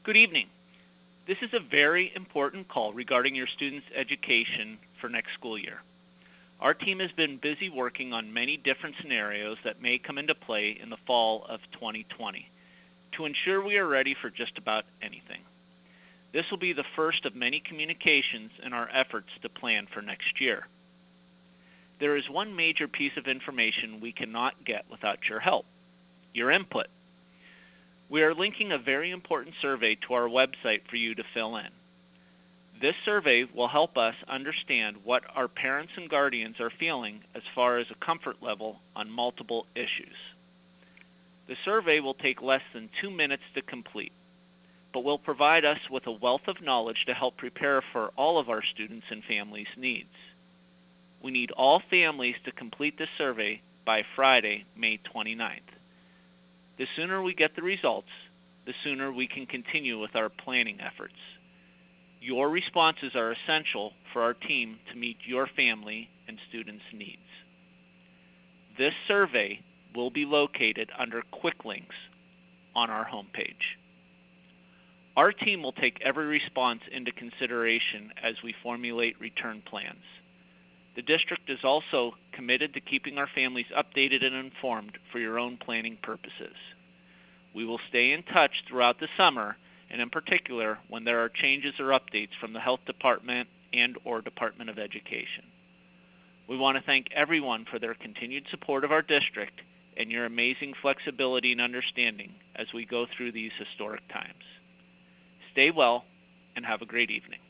Good evening. This is a very important call regarding your students' education for next school year. Our team has been busy working on many different scenarios that may come into play in the fall of 2020 to ensure we are ready for just about anything. This will be the first of many communications in our efforts to plan for next year. There is one major piece of information we cannot get without your help: your input. We are linking a very important survey to our website for you to fill in. This survey will help us understand what our parents and guardians are feeling as far as a comfort level on multiple issues. The survey will take less than 2 minutes to complete, but will provide us with a wealth of knowledge to help prepare for all of our students' and families' needs. We need all families to complete this survey by Friday, May 29th. The sooner we get the results, the sooner we can continue with our planning efforts. Your responses are essential for our team to meet your family and students' needs. This survey will be located under Quick Links on our homepage. Our team will take every response into consideration as we formulate return plans. The district is also committed to keeping our families updated and informed for your own planning purposes. We will stay in touch throughout the summer, and in particular when there are changes or updates from the Health Department and/or Department of Education. We want to thank everyone for their continued support of our district and your amazing flexibility and understanding as we go through these historic times. Stay well and have a great evening.